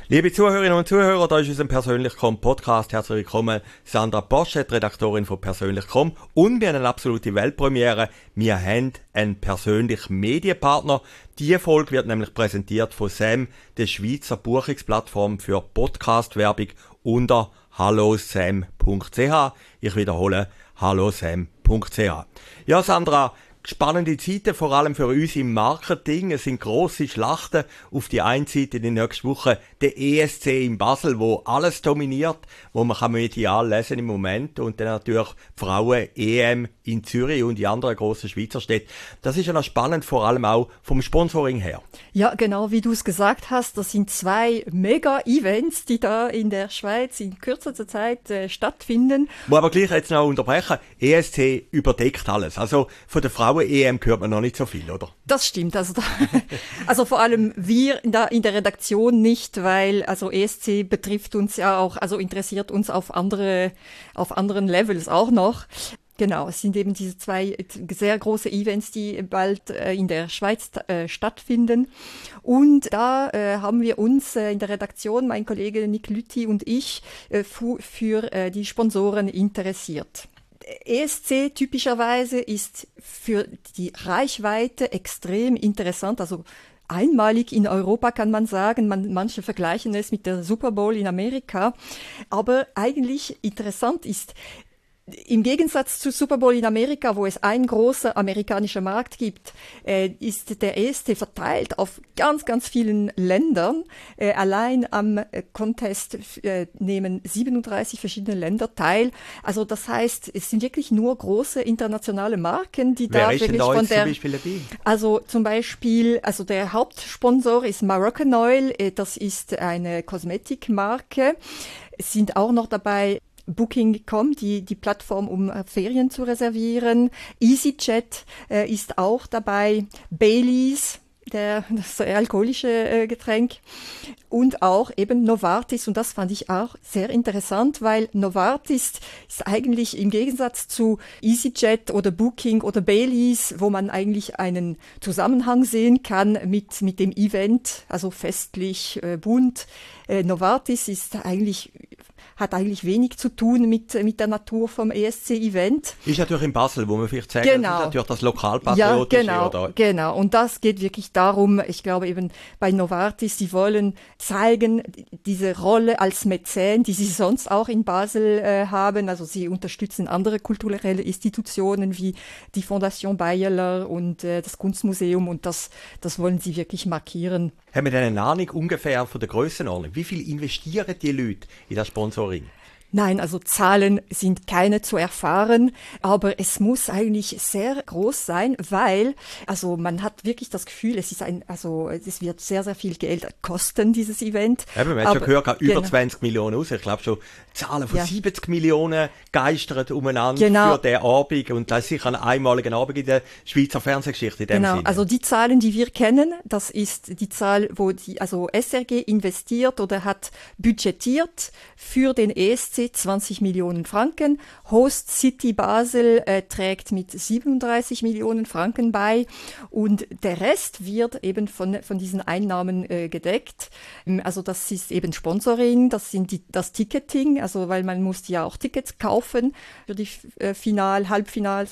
Liebe Zuhörerinnen und Zuhörer, da ist unser Persönlich.com Podcast. Herzlich willkommen, Sandra Poschet, Redaktorin von Persönlich.com. Und wir haben eine absolute Weltpremiere. Wir haben einen persönlichen Medienpartner. Diese Folge wird nämlich präsentiert von Sam, der Schweizer Buchungsplattform für Podcast-Werbung unter hallosam.ch. Ich wiederhole, hallosam.ch. Ja, Sandra, spannende Zeiten, vor allem für uns im Marketing. Es sind grosse Schlachten. Auf die einen Seite die nächste Woche der ESC in Basel, wo alles dominiert, wo man kann medial lesen im Moment. Und dann natürlich Frauen-EM in Zürich und die anderen grossen Schweizer Städte. Das ist ja noch spannend, vor allem auch vom Sponsoring her. Ja, genau, wie du es gesagt hast, das sind 2 Mega-Events, die da in der Schweiz in kürzester Zeit stattfinden. Muss aber gleich jetzt noch unterbrechen. ESC überdeckt alles. Also von der Frauen-EM hört man noch nicht so viel, oder? Das stimmt. Also vor allem wir da in der Redaktion nicht, weil also ESC betrifft uns ja auch, also interessiert uns auf anderen Levels auch noch. Genau, es sind eben diese 2 sehr große Events, die bald in der Schweiz stattfinden. Und da haben wir uns in der Redaktion, mein Kollege Nick Lüthi und ich, für die Sponsoren interessiert. ESC typischerweise ist für die Reichweite extrem interessant, also einmalig in Europa kann man sagen, manche vergleichen es mit der Super Bowl in Amerika, aber eigentlich interessant ist, im Gegensatz zu Super Bowl in Amerika, wo es einen großen amerikanischen Markt gibt, ist der ESC verteilt auf ganz, ganz vielen Ländern. Allein am Contest nehmen 37 verschiedene Länder teil. Also das heißt, es sind wirklich nur große internationale Marken, die da wirklich von der... Also zum Beispiel, also der Hauptsponsor ist Moroccanoil, das ist eine Kosmetikmarke. Es sind auch noch dabei Booking.com, die Plattform, um Ferien zu reservieren. EasyJet ist auch dabei. Baileys, das alkoholische Getränk. Und auch eben Novartis. Und das fand ich auch sehr interessant, weil Novartis ist eigentlich im Gegensatz zu EasyJet oder Booking oder Baileys, wo man eigentlich einen Zusammenhang sehen kann mit dem Event, also festlich, bunt. Novartis hat eigentlich wenig zu tun mit der Natur vom ESC-Event. Ist natürlich in Basel, wo man vielleicht sagen, genau. Das ist natürlich das Lokalpatriotische. Ja, genau. Und das geht wirklich darum, ich glaube eben bei Novartis, die wollen zeigen, diese Rolle als Mäzen, die sie sonst auch in Basel haben. Also sie unterstützen andere kulturelle Institutionen wie die Fondation Bayerler und das Kunstmuseum und das wollen sie wirklich markieren. Haben wir denn eine Ahnung ungefähr von der Grössenordnung? Wie viel investieren die Leute in das Sponsoring? Nein, also Zahlen sind keine zu erfahren, aber es muss eigentlich sehr groß sein, weil, also man hat wirklich das Gefühl, es wird sehr, sehr viel Geld kosten, dieses Event. Eben, man hat schon gehört, über 20 Millionen aus. Ich glaube schon, Zahlen von 70 Millionen geistern umeinander für den Abend und das ist sicher ein einmaliger Abend in der Schweizer Fernsehgeschichte in dem Sinne. Also die Zahlen, die wir kennen, das ist die Zahl, wo SRG investiert oder hat budgetiert für den ESC 20 Millionen Franken. Host City Basel trägt mit 37 Millionen Franken bei und der Rest wird eben von diesen Einnahmen gedeckt. Also das ist eben Sponsoring, das Ticketing, also weil man muss ja auch Tickets kaufen für die Halbfinals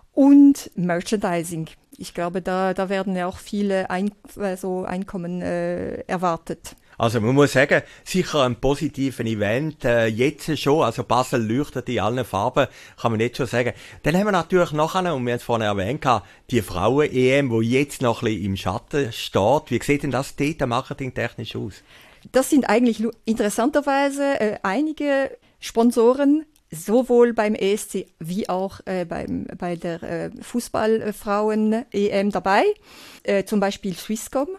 und Merchandising. Ich glaube, da werden ja auch viele Einkommen erwartet. Also man muss sagen, sicher ein positiven Event, jetzt schon, also Basel leuchtet in allen Farben, kann man jetzt schon sagen. Dann haben wir natürlich nachher, und wir haben es vorhin erwähnt, die Frauen-EM, die jetzt noch ein bisschen im Schatten steht. Wie sieht denn das dort marketingtechnisch aus? Das sind eigentlich interessanterweise einige Sponsoren, sowohl beim ESC wie auch bei der Fußballfrauen-EM dabei. Zum Beispiel Swisscom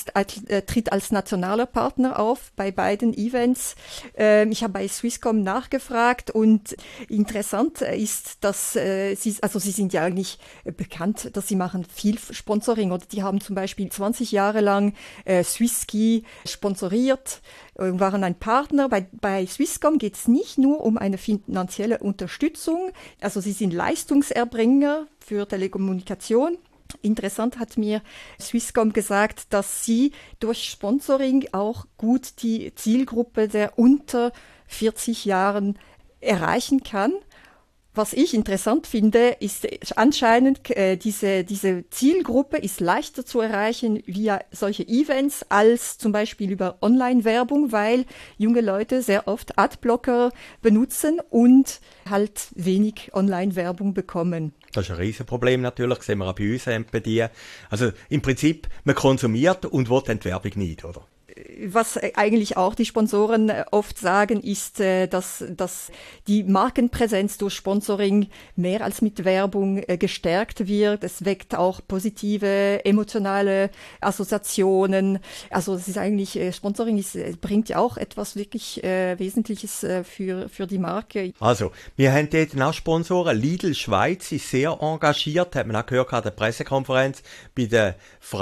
tritt als nationaler Partner auf bei beiden Events. Ich habe bei Swisscom nachgefragt und interessant ist, dass sie sind ja eigentlich bekannt, dass sie machen viel Sponsoring oder die haben zum Beispiel 20 Jahre lang Swisski sponsoriert und waren ein Partner. Bei Swisscom geht es nicht nur um eine finanzielle Unterstützung, also sie sind Leistungserbringer für Telekommunikation. Interessant hat mir Swisscom gesagt, dass sie durch Sponsoring auch gut die Zielgruppe der unter 40 Jahren erreichen kann. Was ich interessant finde, ist anscheinend, diese Zielgruppe ist leichter zu erreichen via solche Events als zum Beispiel über Online-Werbung, weil junge Leute sehr oft Adblocker benutzen und halt wenig Online-Werbung bekommen. Das ist ein Riesenproblem natürlich, das sehen wir auch bei uns bei dir. Also im Prinzip, man konsumiert und will die Werbung nicht, oder? Was eigentlich auch die Sponsoren oft sagen, ist, dass die Markenpräsenz durch Sponsoring mehr als mit Werbung gestärkt wird. Es weckt auch positive emotionale Assoziationen. Also es ist eigentlich, Sponsoring bringt ja auch etwas wirklich Wesentliches für die Marke. Also, wir haben dort auch Sponsoren. Lidl Schweiz ist sehr engagiert, hat man auch gehört an der Pressekonferenz bei der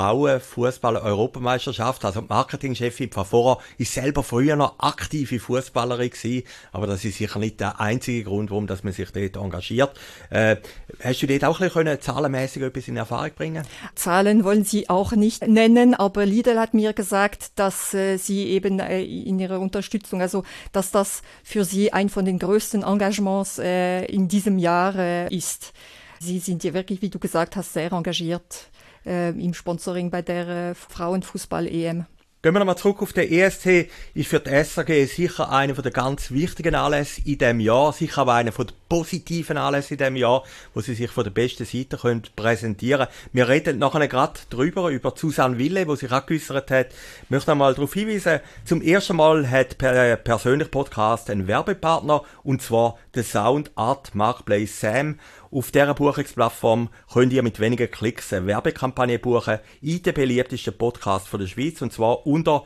Frauen-Fußball-Europameisterschaft. Also die Marketingchefin Favora ist selber früher noch aktive Fußballerin gewesen, aber das ist sicher nicht der einzige Grund, warum dass man sich dort engagiert. Hast du dort auch ein bisschen zahlenmäßig etwas in Erfahrung bringen? Zahlen wollen sie auch nicht nennen, aber Lidl hat mir gesagt, dass sie eben in ihrer Unterstützung, also dass das für sie ein von den größten Engagements in diesem Jahr ist. Sie sind ja wirklich, wie du gesagt hast, sehr engagiert im Sponsoring bei der Frauenfußball-EM. Gehen wir nochmal zurück auf den ESC, ist für die SRG sicher einer der ganz wichtigen Anlässe in diesem Jahr, sicher aber einer der positiven Anlässe in diesem Jahr, wo sie sich von der besten Seite präsentieren können. Wir reden nachher gerade über Susanne Wille, die sich auch geäussert hat. Ich möchte einmal darauf hinweisen, zum ersten Mal hat persönlich Podcast einen Werbepartner, und zwar der Sound Art Marketplace Sam. Auf dieser Buchungsplattform könnt ihr mit wenigen Klicks eine Werbekampagne buchen in den beliebtesten Podcast von der Schweiz, und zwar unter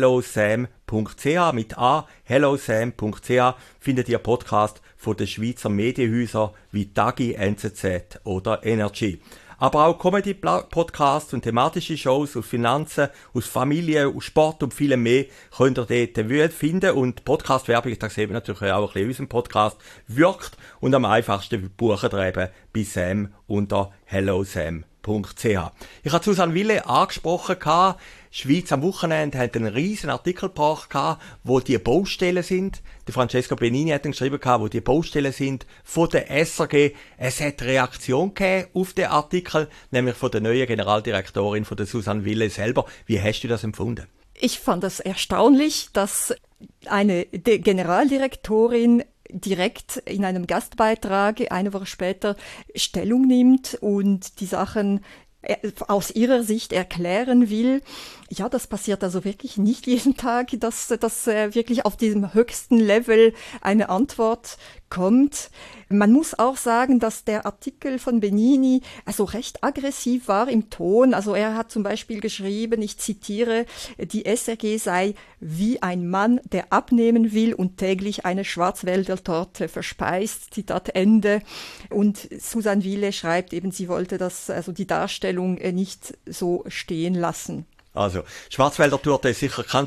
hellosam.ch mit A, hellosam.ch findet ihr Podcast von den Schweizer Medienhäusern wie Tagi, NZZ oder Energy. Aber auch Comedy-Podcasts und thematische Shows aus Finanzen, aus Familie, aus Sport und vielem mehr könnt ihr dort finden. Und Podcast-Werbung, das sehen wir natürlich auch ein bisschen in unserem Podcast, wirkt und am einfachsten buchen ihr eben bei Sam unter hellosam.ch. Ich habe Susanne Wille angesprochen, Schweiz am Wochenende hat einen riesen Artikel gebracht, wo die Baustellen sind. Der Francesco Benini hat geschrieben, wo die Baustellen sind von der SRG. Es hat Reaktion gegeben auf den Artikel, nämlich von der neuen Generaldirektorin, von der Susanne Wille selber. Wie hast du das empfunden? Ich fand das erstaunlich, dass eine Generaldirektorin direkt in einem Gastbeitrag eine Woche später Stellung nimmt und die Sachen aus ihrer Sicht erklären will. Ja, das passiert also wirklich nicht jeden Tag, dass wirklich auf diesem höchsten Level eine Antwort kommt. Man muss auch sagen, dass der Artikel von Benini also recht aggressiv war im Ton. Also er hat zum Beispiel geschrieben, ich zitiere, die SRG sei wie ein Mann, der abnehmen will und täglich eine Schwarzwälder-Torte verspeist. Zitat Ende. Und Susanne Wille schreibt eben, sie wollte die Darstellung nicht so stehen lassen. Also, Schwarzwälder Torte ist sicher kein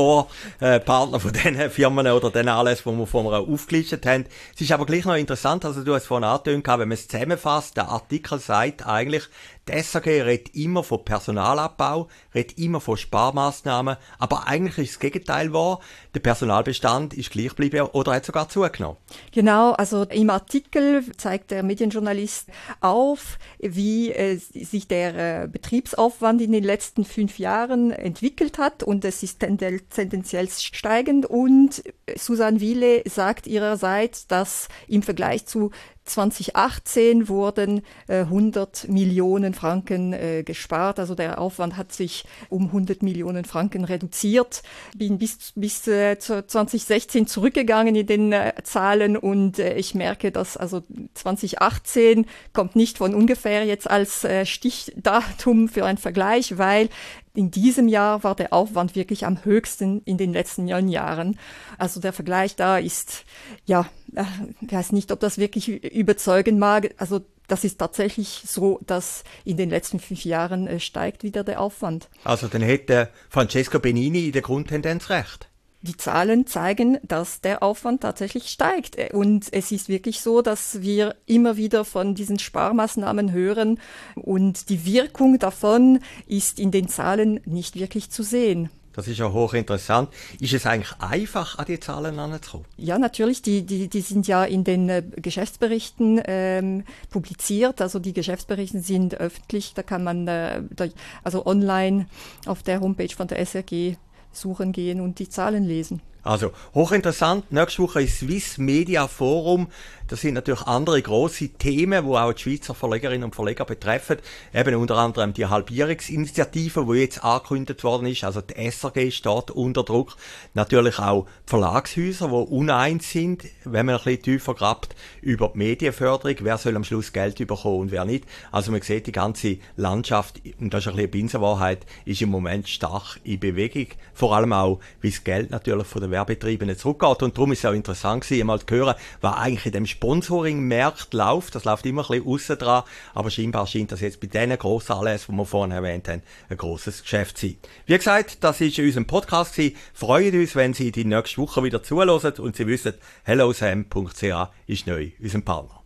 Partner von diesen Firmen oder den Anlässen, die wir vorher aufgelistet haben. Es ist aber gleich noch interessant, also du hast vorhin angetönt, wenn man es zusammenfasst, der Artikel sagt eigentlich, die SRG redet immer von Personalabbau, redet immer von Sparmaßnahmen, aber eigentlich ist das Gegenteil wahr. Der Personalbestand ist gleich geblieben oder hat sogar zugenommen. Genau, also im Artikel zeigt der Medienjournalist auf, wie sich der Betriebsaufwand in den letzten 5 Jahren entwickelt hat, und es ist tendenziell steigend, und Susanne Wille sagt ihrerseits, dass im Vergleich zu 2018 wurden 100 Millionen Franken gespart. Also der Aufwand hat sich um 100 Millionen Franken reduziert. Bin bis 2016 zurückgegangen in den Zahlen, und ich merke, dass also 2018 kommt nicht von ungefähr jetzt als Stichdatum für einen Vergleich, weil in diesem Jahr war der Aufwand wirklich am höchsten in den letzten 9 Jahren. Also der Vergleich da ist, ja, ich weiß nicht, ob das wirklich überzeugen mag. Also das ist tatsächlich so, dass in den letzten 5 Jahren steigt wieder der Aufwand. Also dann hätte Francesco Benini in der Grundtendenz recht. die Zahlen zeigen, dass der Aufwand tatsächlich steigt. Und es ist wirklich so, dass wir immer wieder von diesen Sparmaßnahmen hören und die Wirkung davon ist in den Zahlen nicht wirklich zu sehen. Das ist ja hochinteressant. Ist es eigentlich einfach, an die Zahlen heranzukommen? Ja, natürlich. Die sind ja in den Geschäftsberichten publiziert. Also die Geschäftsberichte sind öffentlich. Da kann man also online auf der Homepage von der SRG suchen gehen und die Zahlen lesen. Also, hochinteressant. Nächste Woche ist Swiss Media Forum. Das sind natürlich andere grosse Themen, die auch die Schweizer Verlegerinnen und Verleger betreffen. Eben unter anderem die Halbierungsinitiative, die jetzt angekündigt worden ist. Also die SRG steht unter Druck. Natürlich auch die Verlagshäuser, die uneins sind, wenn man ein bisschen tiefer grabt, über die Medienförderung. Wer soll am Schluss Geld bekommen und wer nicht. Also man sieht, die ganze Landschaft, und das ist ein bisschen Binsenwahrheit, ist im Moment stark in Bewegung. Vor allem auch, wie das Geld natürlich von der Werbetreibenden zurückgeht. Und darum ist es auch interessant gewesen, mal zu hören, was eigentlich in dem Sponsoring-Markt läuft. Das läuft immer ein bisschen aussen dran, aber scheinbar scheint das jetzt bei diesen grossen Anlässen, die wir vorhin erwähnt haben, ein grosses Geschäft zu sein. Wie gesagt, das war unser Podcast gewesen. Freut uns, wenn Sie die nächste Woche wieder zuhören und Sie wissen, hellosam.ch ist neu unser Partner.